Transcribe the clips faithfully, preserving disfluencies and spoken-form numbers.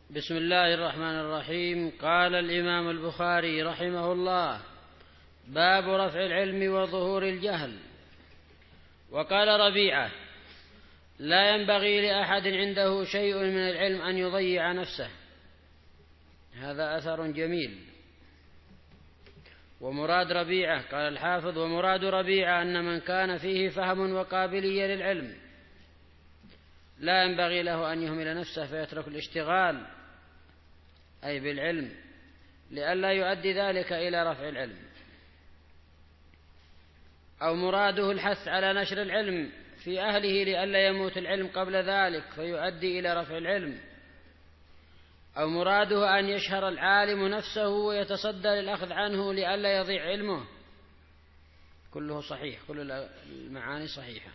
بسم الله الرحمن الرحيم. قال الإمام البخاري رحمه الله: باب رفع العلم وظهور الجهل. وقال ربيعة: لا ينبغي لأحد عنده شيء من العلم أن يضيع نفسه. هذا أثر جميل. ومراد ربيعة، قال الحافظ: ومراد ربيعة أن من كان فيه فهم وقابلية للعلم لا ينبغي له أن يهمل نفسه فيترك الاشتغال أي بالعلم، لئلا يؤدي ذلك إلى رفع العلم. أو مراده الحث على نشر العلم في أهله لئلا يموت العلم قبل ذلك فيؤدي إلى رفع العلم. أو مراده أن يشهر العالم نفسه ويتصدى للأخذ عنه لئلا يضيع علمه. كله صحيح، كل المعاني صحيحة.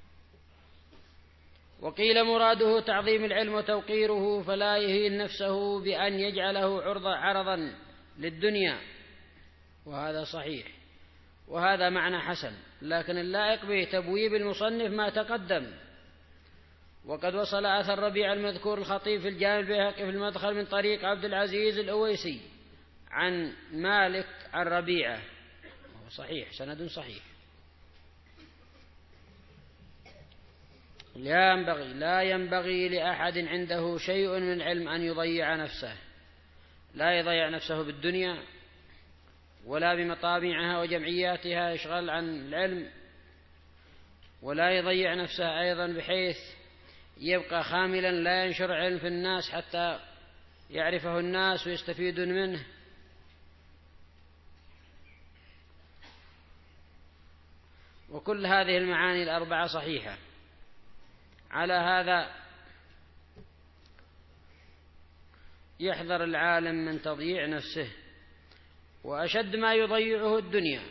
وقيل مراده تعظيم العلم وتوقيره فلا يهين نفسه بأن يجعله عرضا عرضا للدنيا، وهذا صحيح، وهذا معنى حسن، لكن اللائق به تبويب المصنف ما تقدم. وقد وصل أثر ربيع المذكور الخطيب في الجامع البيهقي في المدخل من طريق عبد العزيز الأويسي عن مالك عن ربيعة، وهو صحيح، سند صحيح. لا ينبغي لا ينبغي لأحد عنده شيء من العلم أن يضيع نفسه، لا يضيع نفسه بالدنيا ولا بمطامعها وجمعياتها يشغل عن العلم، ولا يضيع نفسه أيضا بحيث يبقى خاملا لا ينشر علم في الناس حتى يعرفه الناس ويستفيدون منه. وكل هذه المعاني الأربعة صحيحة. على هذا يحذر العالم من تضييع نفسه، وأشد ما يضيعه الدنيا،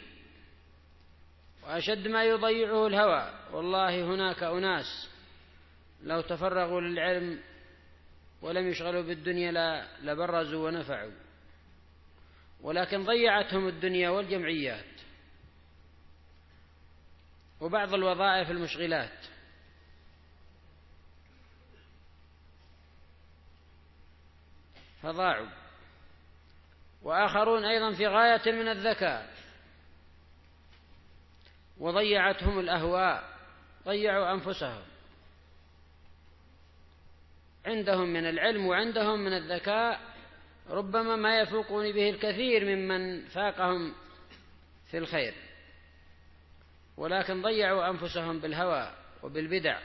وأشد ما يضيعه الهوى. والله هناك أناس لو تفرغوا للعلم ولم يشغلوا بالدنيا لبرزوا ونفعوا، ولكن ضيعتهم الدنيا والجمعيات وبعض الوظائف المشغلات. فضاعوا. وآخرون أيضا في غاية من الذكاء وضيعتهم الأهواء، ضيعوا أنفسهم، عندهم من العلم وعندهم من الذكاء ربما ما يفوقون به الكثير ممن فاقهم في الخير، ولكن ضيعوا أنفسهم بالهوى وبالبدع.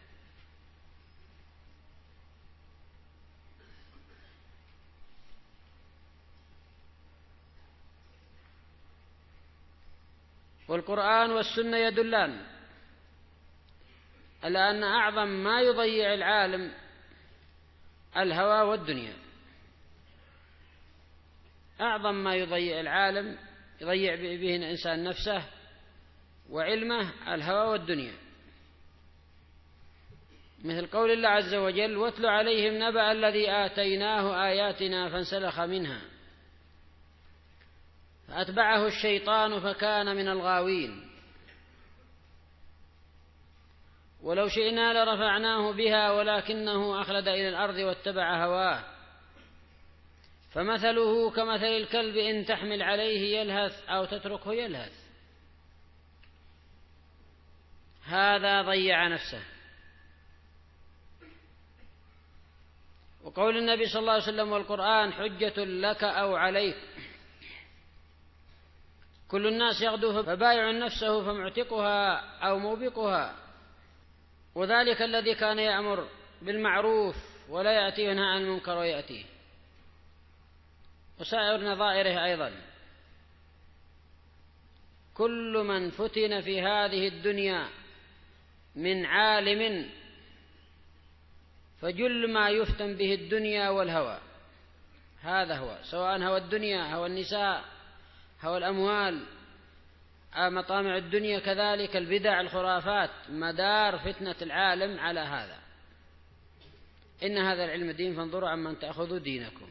والقرآن والسنة يدلان على أن أعظم ما يضيع العالم الهوى والدنيا. أعظم ما يضيع العالم يضيع به الإنسان نفسه وعلمه الهوى والدنيا، مثل قول الله عز وجل: واتل عليهم نبأ الذي آتيناه آياتنا فانسلخ منها فأتبعه الشيطان فكان من الغاوين ولو شئنا لرفعناه بها ولكنه أخلد إلى الأرض واتبع هواه فمثله كمثل الكلب إن تحمل عليه يلهث أو تتركه يلهث. هذا ضيع نفسه. وقول النبي صلى الله عليه وسلم: والقرآن حجة لك أو عليك. كل الناس يغدو فبايع نفسه فمعتقها أو موبقها، وذلك الذي كان يأمر بالمعروف ولا يأتيه ينهى عن المنكر ويأتيه، وسائر نظائره أيضا. كل من فتن في هذه الدنيا من عالم فجل ما يفتن به الدنيا والهوى. هذا هو، سواء هوى الدنيا، هوى النساء، هوى الأموال، مطامع الدنيا، كذلك البدع الخرافات، مدار فتنة العالم على هذا. إن هذا العلم دين فانظروا عمن تأخذوا دينكم.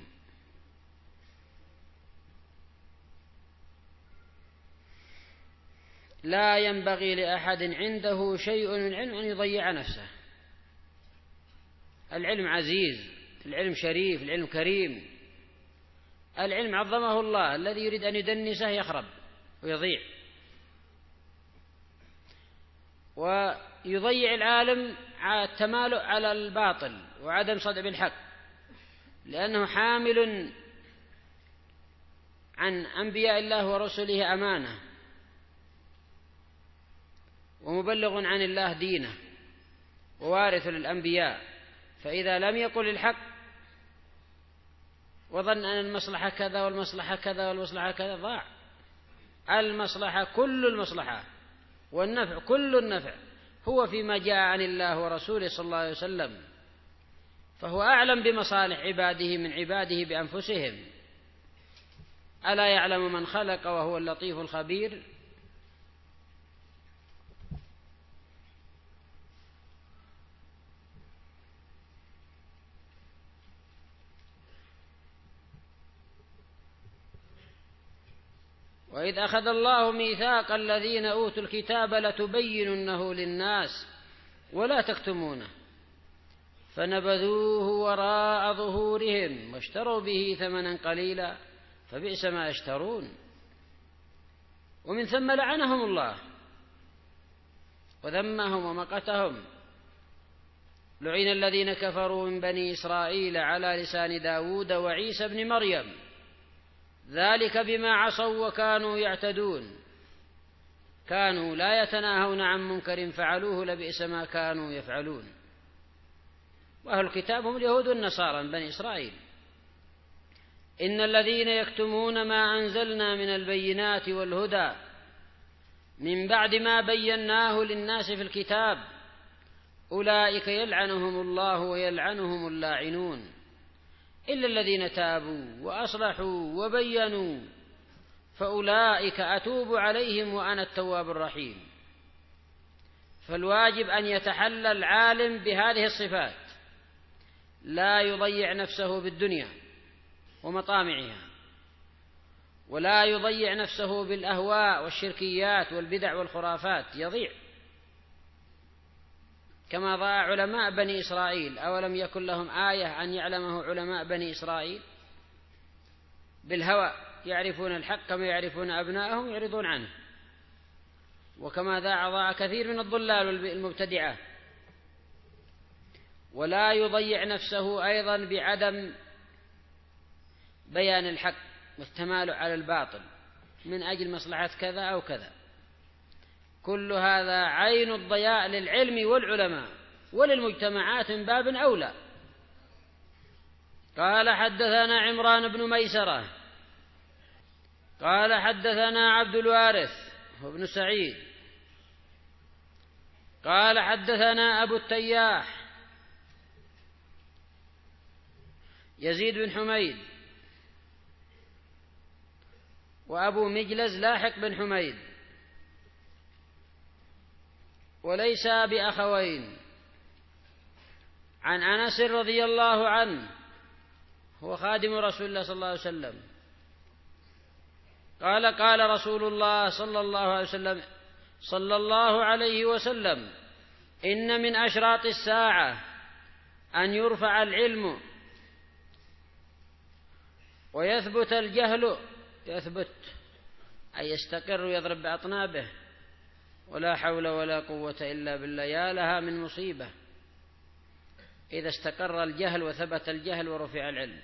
لا ينبغي لأحد عنده شيء من العلم أن يضيع نفسه. العلم عزيز العلم شريف، العلم كريم، العلم عظمه الله، الذي يريد أن يدنسه يخرب ويضيع. ويضيع العالم على التمالؤ على الباطل وعدم صدع بالحق، لأنه حامل عن أنبياء الله ورسله أمانة، ومبلغ عن الله دينه، ووارث للأنبياء، فإذا لم يقل الحق وظن أن المصلحة كذا والمصلحة كذا والمصلحة كذا، ضاع. المصلحة كل المصلحة والنفع كل النفع هو فيما جاء عن الله ورسوله صلى الله عليه وسلم، فهو أعلم بمصالح عباده من عباده بأنفسهم. ألا يعلم من خلق وهو اللطيف الخبير؟ وإذ أخذ الله ميثاق الذين أوتوا الكتاب لتبيننه للناس ولا تكتمونه فنبذوه وراء ظهورهم واشتروا به ثمنا قليلا فبئس ما يشترون. ومن ثم لعنهم الله وذمهم ومقتهم. لعن الذين كفروا من بني إسرائيل على لسان داود وعيسى بن مريم ذلك بما عصوا وكانوا يعتدون كانوا لا يتناهون عن منكر فعلوه لبئس ما كانوا يفعلون. وأهل الكتاب هم اليهود والنصارى من بني إسرائيل. إن الذين يكتمون ما أنزلنا من البينات والهدى من بعد ما بيناه للناس في الكتاب أولئك يلعنهم الله ويلعنهم اللاعنون إلا الذين تابوا وأصلحوا وبينوا فأولئك أتوب عليهم وأنا التواب الرحيم. فالواجب أن يتحلى العالم بهذه الصفات، لا يضيع نفسه بالدنيا ومطامعها، ولا يضيع نفسه بالأهواء والشركيات والبدع والخرافات، يضيع كما ضاع علماء بني إسرائيل. أولم يكن لهم آية أن يعلمه علماء بني إسرائيل؟ بالهوى يعرفون الحق كما يعرفون أبناءهم يعرضون عنه. وكما ضاع ضاع كثير من الضلال المبتدعة. ولا يضيع نفسه أيضا بعدم بيان الحق والتمالؤ على الباطل من أجل مصلحة كذا أو كذا. كل هذا عين الضياء للعلم والعلماء وللمجتمعات من باب أولى. قال حدثنا عمران بن ميسرة قال حدثنا عبد الوارث وابن سعيد قال حدثنا أبو التياح يزيد بن حميد وأبو مجلز لاحق بن حميد وليس بأخوين، عن أنس رضي الله عنه هو خادم رسول الله صلى الله عليه وسلم قال قال رسول الله صلى الله عليه وسلم صلى الله عليه وسلم إن من أشراط الساعة أن يرفع العلم ويثبت الجهل، يثبت أي يستقر ويضرب بأطنابه، ولا حول ولا قوة إلا بالله. يا لها من مصيبة إذا استقر الجهل وثبت الجهل ورفع العلم.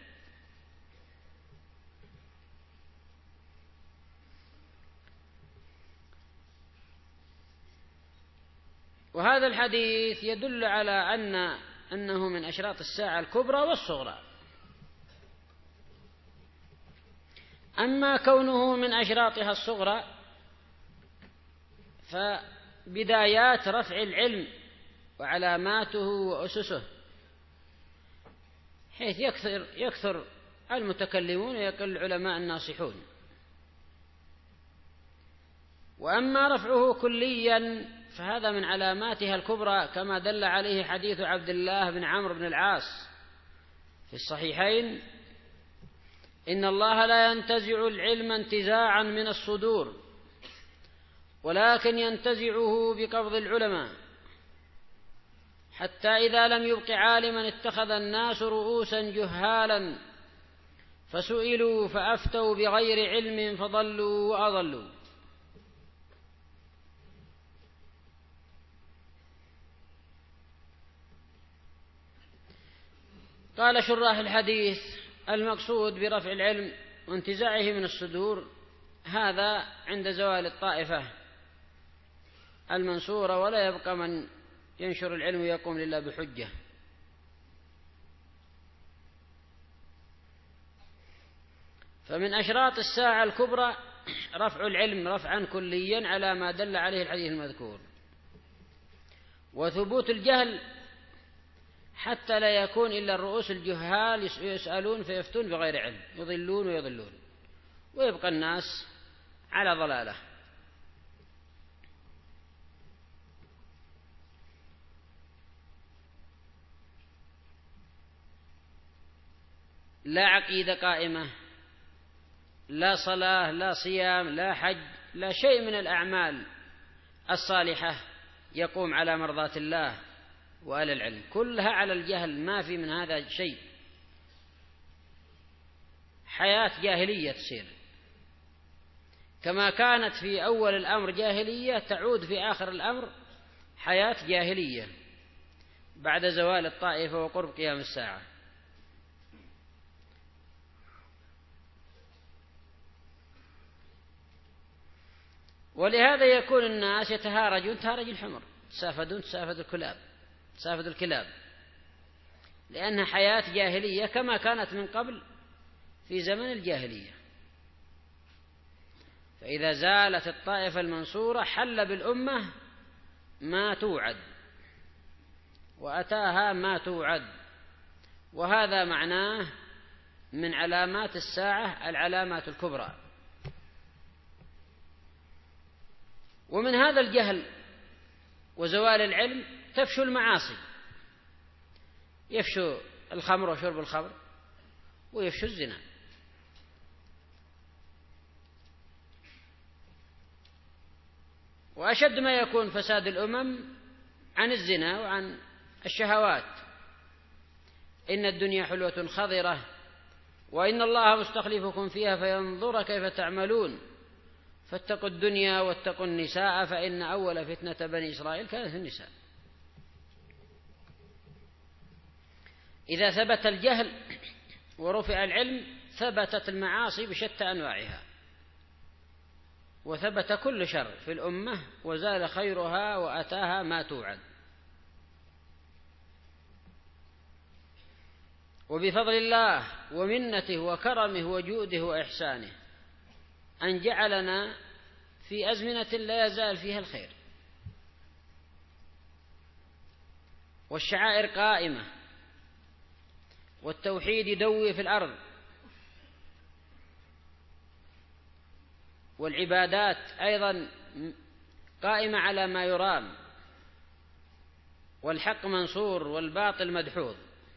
وهذا الحديث يدل على أن أنه من أشراط الساعة الكبرى والصغرى. أما كونه من أشراطها الصغرى فبدايات رفع العلم وعلاماته وأسسه، حيث يكثر, يكثر المتكلمون ويقل العلماء الناصحون. وأما رفعه كليا فهذا من علاماتها الكبرى كما دل عليه حديث عبد الله بن عمرو بن العاص في الصحيحين: إن الله لا ينتزع العلم انتزاعا من الصدور ولكن ينتزعه بقبض العلماء. حتى إذا لم يبق عالما اتخذ الناس رؤوسا جهالا فسئلوا فأفتوا بغير علم فضلوا وأضلوا. قال شراح الحديث: المقصود برفع العلم وانتزاعه من الصدور هذا عند زوال الطائفة المنصورة، ولا يبقى من ينشر العلم ويقوم لله بحجة. فمن أشراط الساعة الكبرى رفع العلم رفعا كليا على ما دل عليه الحديث المذكور، وثبوت الجهل حتى لا يكون إلا الرؤوس الجهال يسألون فيفتون بغير علم، يضلون ويضلون، ويبقى الناس على ضلاله. لا عقيدة قائمة، لا صلاة، لا صيام، لا حج، لا شيء من الأعمال الصالحة يقوم على مرضاة الله وعلى العلم، كلها على الجهل، ما في من هذا شيء. حياة جاهلية تصير، كما كانت في أول الأمر جاهلية تعود في آخر الأمر حياة جاهلية بعد زوال الطائفة وقرب قيام الساعة. ولهذا يكون الناس يتهارجون تهارج الحمر، تسافدون تسافد الكلاب تسافد الكلاب لأنها حياة جاهلية كما كانت من قبل في زمن الجاهلية. فإذا زالت الطائفة المنصورة حل بالأمة ما توعد وأتاها ما توعد، وهذا معناه من علامات الساعة العلامات الكبرى. ومن هذا الجهل وزوال العلم تفشو المعاصي، يفشو الخمر وشرب الخمر، ويفشو الزنا. وأشد ما يكون فساد الأمم عن الزنا وعن الشهوات. إن الدنيا حلوة خضرة وإن الله مستخلفكم فيها فينظر كيف تعملون فاتقوا الدنيا واتقوا النساء فإن أول فتنة بني إسرائيل كانت النساء. إذا ثبت الجهل ورفع العلم ثبتت المعاصي بشتى أنواعها، وثبت كل شر في الأمة وزال خيرها وأتاها ما توعد. وبفضل الله ومنته وكرمه وجوده وإحسانه أن جعلنا في أزمنة لا يزال فيها الخير، والشعائر قائمة، والتوحيد يدوي في الأرض، والعبادات أيضا قائمة على ما يرام، والحق منصور والباطل مدحوظ.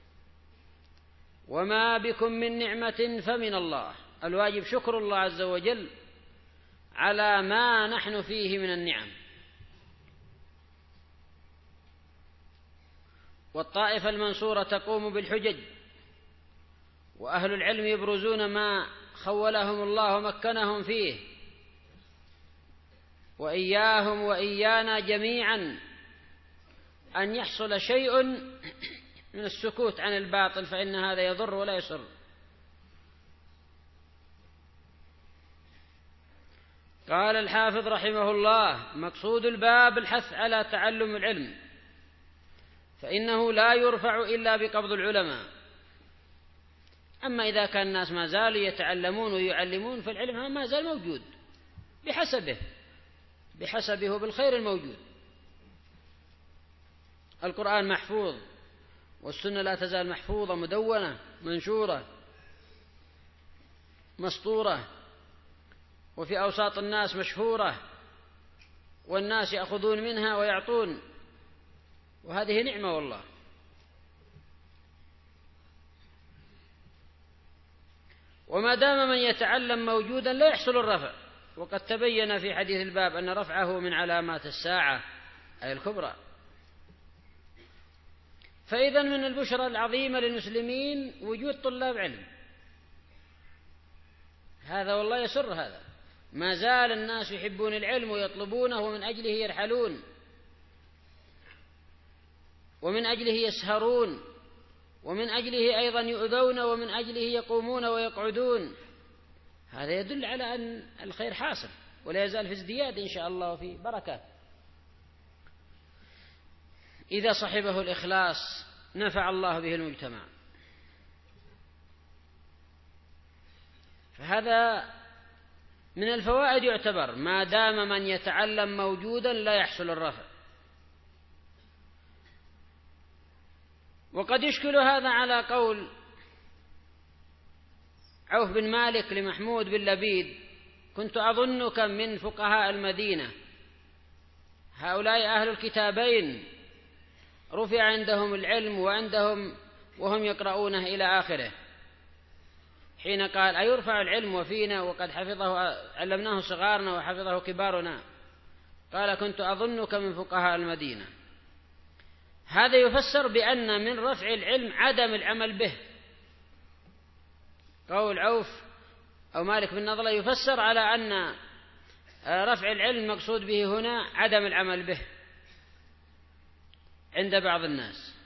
وما بكم من نعمة فمن الله، الواجب شكر الله عز وجل على ما نحن فيه من النعم. والطائفة المنصورة تقوم بالحجج، وأهل العلم يبرزون ما خولهم الله ومكنهم فيه، وإياهم وإيانا جميعا أن يحصل شيء من السكوت عن الباطل، فإن هذا يضر ولا يسر. قال الحافظ رحمه الله: مقصود الباب الحث على تعلم العلم، فإنه لا يرفع إلا بقبض العلماء. أما إذا كان الناس ما زالوا يتعلمون ويعلمون فالعلم ما زال موجود بحسبه بحسبه بالخير الموجود. القرآن محفوظ، والسنة لا تزال محفوظة مدونة منشورة مسطورة، وفي أوساط الناس مشهورة، والناس يأخذون منها ويعطون، وهذه نعمة والله. وما دام من يتعلم موجودا لا يحصل الرفع، وقد تبين في حديث الباب أن رفعه من علامات الساعة أي الكبرى. فإذا من البشرى العظيمة للمسلمين وجود طلاب علم، هذا والله يسر. هذا ما زال الناس يحبون العلم ويطلبونه ومن أجله يرحلون ومن أجله يسهرون ومن أجله أيضا يؤذون ومن أجله يقومون ويقعدون. هذا يدل على أن الخير حاصل ولا يزال في ازدياد إن شاء الله وفي بركة. إذا صحبه الإخلاص نفع الله به المجتمع. فهذا من الفوائد يعتبر، ما دام من يتعلم موجودا لا يحصل الرفع. وقد يشكل هذا على قول عوف بن مالك لمحمود بن لبيد: كنت أظنك من فقهاء المدينة، هؤلاء أهل الكتابين رفع عندهم العلم وعندهم وهم يقرؤونه إلى آخره، حين قال: أيرفع العلم وفينا وقد حفظه علمناه صغارنا وحفظه كبارنا؟ قال: كنت أظنك من فقهاء المدينة. هذا يفسر بأن من رفع العلم عدم العمل به. قول عوف أو مالك بن نضلة يفسر على أن رفع العلم مقصود به هنا عدم العمل به عند بعض الناس.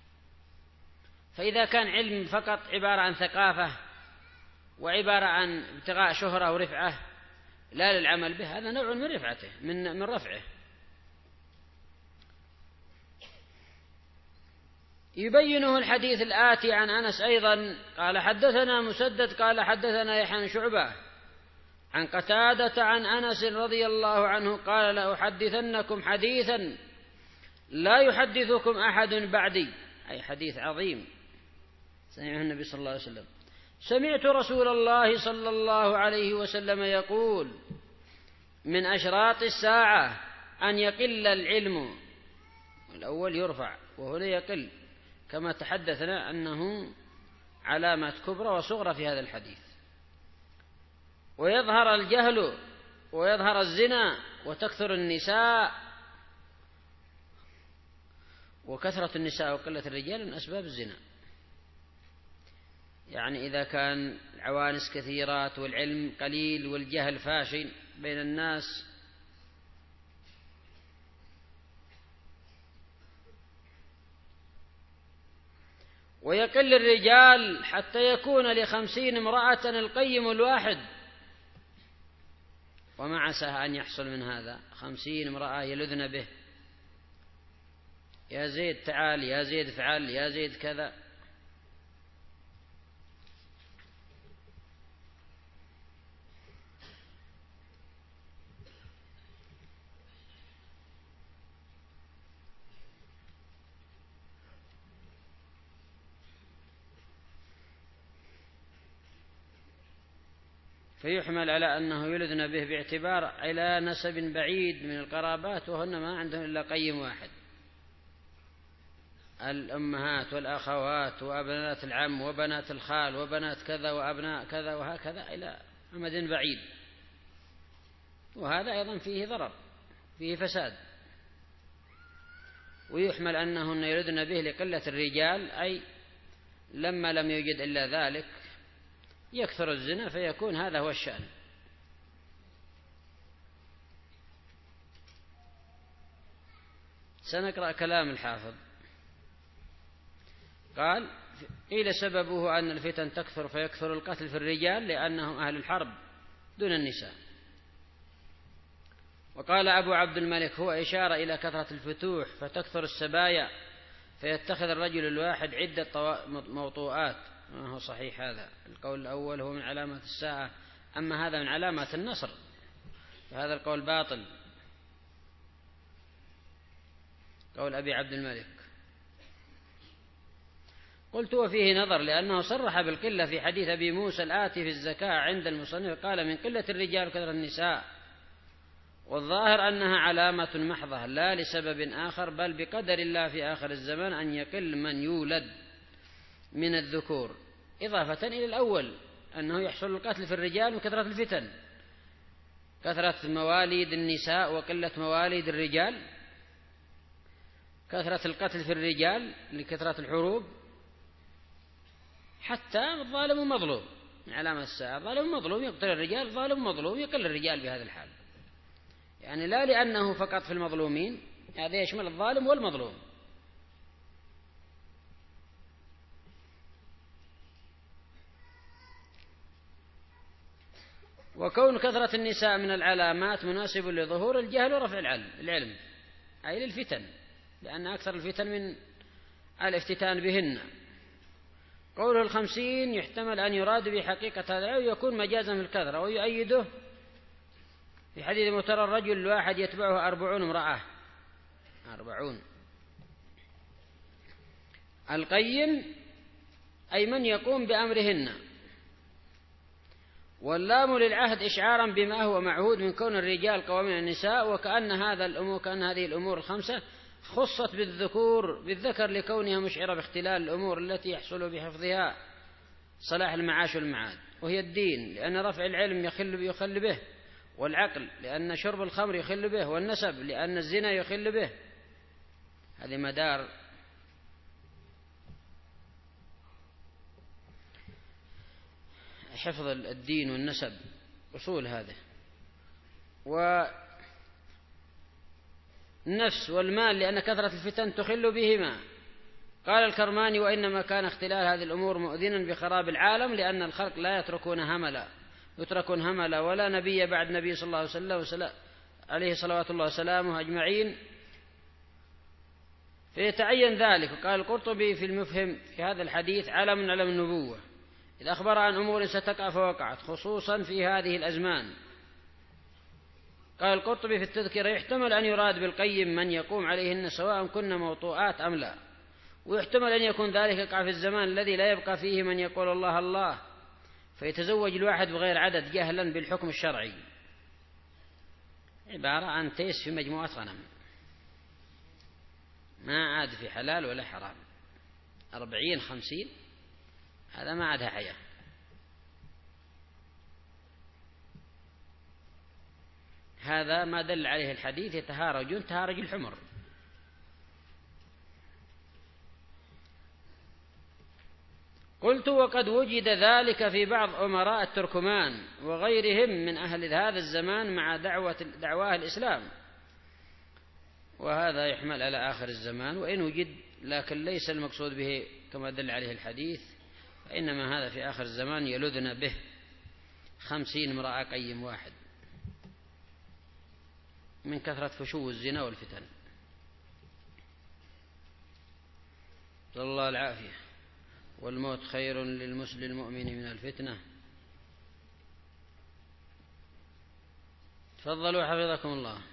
فإذا كان علم فقط عبارة عن ثقافة وعبارة عن ابتغاء شهرة ورفعة لا للعمل به، هذا نوع من رفعته من من رفعه. يبينه الحديث الآتي عن أنس أيضا قال: حدثنا مسدد قال حدثنا يحيى بن شعبة عن قتادة عن أنس رضي الله عنه قال: لأحدثنكم حديثا لا يحدثكم أحد بعدي، أي حديث عظيم سمعه النبي صلى الله عليه وسلم: سمعت رسول الله صلى الله عليه وسلم يقول: من أشراط الساعة أن يقل العلم. الأول يرفع وهنا يقل، كما تحدثنا أنه علامات كبرى وصغرى في هذا الحديث. ويظهر الجهل ويظهر الزنا وتكثر النساء، وكثرة النساء وقلة الرجال من أسباب الزنا. يعني إذا كان العوانس كثيرات والعلم قليل والجهل فاشي بين الناس ويقل الرجال حتى يكون لخمسين امرأة القيم الواحد، وما عسى أن يحصل من هذا خمسين امرأة يلذن به: يا زيد تعال، يا زيد افعل، يا زيد كذا. فيحمل على أنه يلذن به باعتبار إلى نسب بعيد من القرابات وهن ما عندهم إلا قيم واحد: الأمهات والأخوات وأبنات العم وبنات الخال وبنات كذا وأبناء كذا وهكذا إلى أمد بعيد. وهذا أيضا فيه ضرر، فيه فساد. ويحمل أنهن يلذن به لقلة الرجال، أي لما لم يوجد إلا ذلك يكثر الزنا فيكون هذا هو الشأن. سنقرأ كلام الحافظ. قال: قيل سببه أن الفتن تكثر فيكثر القتل في الرجال لأنهم أهل الحرب دون النساء. وقال أبو عبد الملك: هو إشارة إلى كثرة الفتوح فتكثر السبايا فيتخذ الرجل الواحد عدة موطوءات. ما هو صحيح هذا. القول الأول هو من علامات الساعة، أما هذا من علامات النصر، فهذا القول باطل، قول أبي عبد الملك. قلت: وفيه نظر، لأنه صرح بالقلة في حديث أبي موسى الآتي في الزكاة عند المصنف، قال: من قلة الرجال وكثرة النساء. والظاهر أنها علامة محضة لا لسبب آخر، بل بقدر الله في آخر الزمان أن يقل من يولد من الذكور، إضافة إلى الأول أنه يحصل القتل في الرجال وكثرة الفتن، كثرة مواليد النساء وقلة مواليد الرجال. كثرة القتل في الرجال لكثرة الحروب، حتى الظالم ومظلوم من علامة الساعة، ظالم ومظلوم يقتل الرجال، ظالم ومظلوم يقل الرجال بهذا الحال، يعني لا لأنه فقط في المظلومين، هذا يشمل الظالم والمظلوم. وكون كثرة النساء من العلامات مناسب لظهور الجهل ورفع العلم، أي للفتن، لأن أكثر الفتن من الافتتان بهن. قوله الخمسين يحتمل أن يراد بحقيقة هذا ويكون مجازا في الكثرة، ويؤيده في حديث مترى الرجل الواحد يتبعه أربعون امرأة، أربعون. القيم أي من يقوم بأمرهن، واللام للعهد إشعارا بما هو معهود من كون الرجال قوامين النساء، وكأن هذا الأمور كأن هذه الأمور الخمسة خصت بالذكور بالذكر لكونها مشعرة باختلال الأمور التي يحصل بحفظها صلاح المعاش والمعاد، وهي الدين لأن رفع العلم يخل يخل به، والعقل لأن شرب الخمر يخل به، والنسب لأن الزنا يخل به. هذه مدار حفظ الدين والنسب، أصول هذا. والنفس والمال لأن كثرة الفتن تخل بهما. قال الكرماني وإنما كان اختلال هذه الأمور مؤذنا بخراب العالم، لأن الخلق لا يتركون هملا يتركون هملا ولا نبي بعد نبي صلى الله عليه وسلم وسلم عليه صلوات الله وسلامه أجمعين، فيتعين ذلك. وقال القرطبي في المفهم في هذا الحديث علم من علم النبوة، إذا أخبر عن أمور ستقع فوقعت، خصوصا في هذه الأزمان. قال القرطبي في التذكرة يحتمل أن يراد بالقيم من يقوم عليهن سواء كن موطوءات أم لا، ويحتمل أن يكون ذلك يقع في الزمان الذي لا يبقى فيه من يقول الله الله، فيتزوج الواحد بغير عدد جهلا بالحكم الشرعي، عبارة عن تيس في مجموعة غنم، ما عاد في حلال ولا حرام، أربعين خمسين هذا ما عادها حياة. هذا ما دل عليه الحديث يتهارجون تهارج الحمر. قلت وقد وجد ذلك في بعض أمراء التركمان وغيرهم من أهل هذا الزمان مع دعوة دعواه الإسلام، وهذا يحمل على آخر الزمان وإن وجد، لكن ليس المقصود به كما دل عليه الحديث، فإنما هذا في آخر الزمان يلذن به خمسين امرأة قيم واحد من كثرة فشو الزنا والفتن، صلى الله العافية. والموت خير للمسلم المؤمن من الفتنة. تفضلوا حفظكم الله.